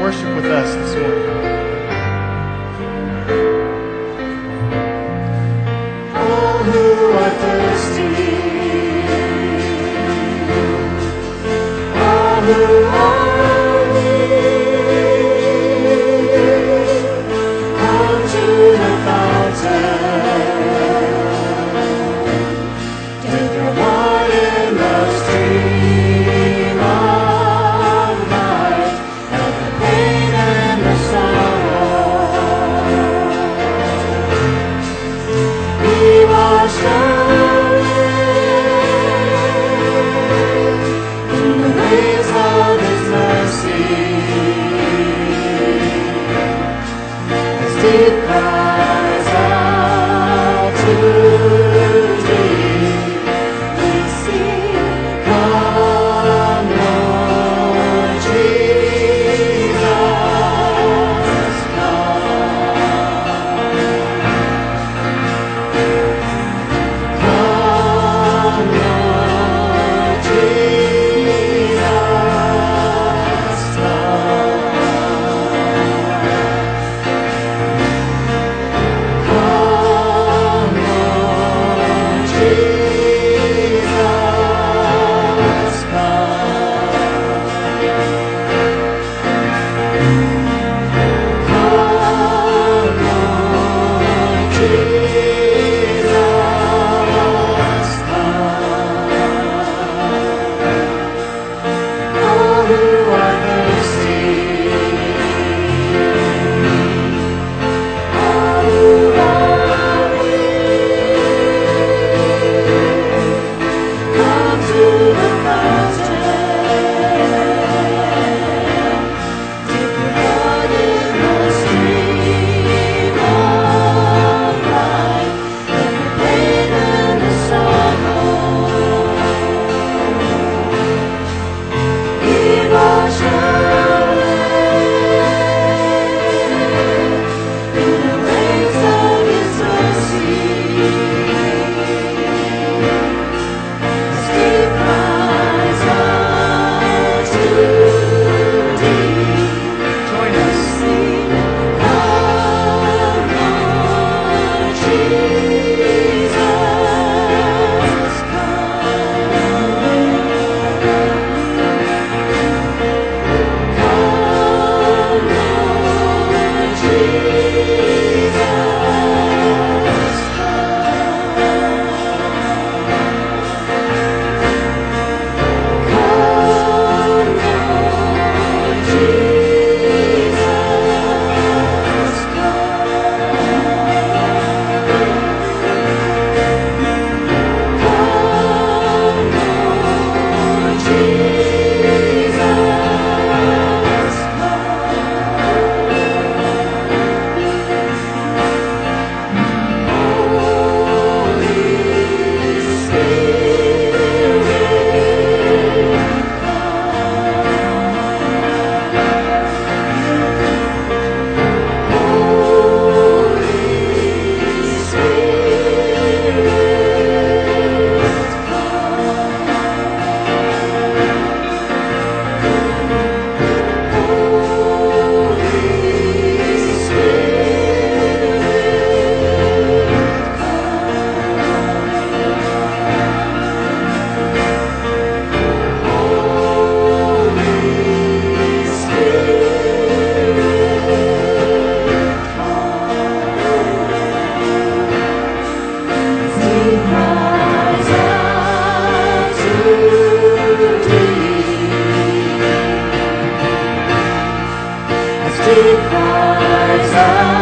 worship with us this morning. All who are thirsty, all who are weak, come to the fountain. Dip your heart in the stream of life, and the pain and the sorrow. Be washed away in the waves of His mercy. As deep cries out to deep, we sing, "Come, Lord Jesus, come." Come, Lord Jesus, come. Come, Lord Jesus, come. Come, Lord Jesus, come. All who are thirsty, all who are weak, come to the fountain. Dip your heart in the stream of life, and the pain and the sorrow. Be washed away in the waves of His mercy. As deep cries out to deep, Join us. sing, "Come, Lord Jesus, come." Come, Lord Jesus, come. Come, Lord Jesus, come. Lord Jesus, Holy Spirit, Holy Deep cries out.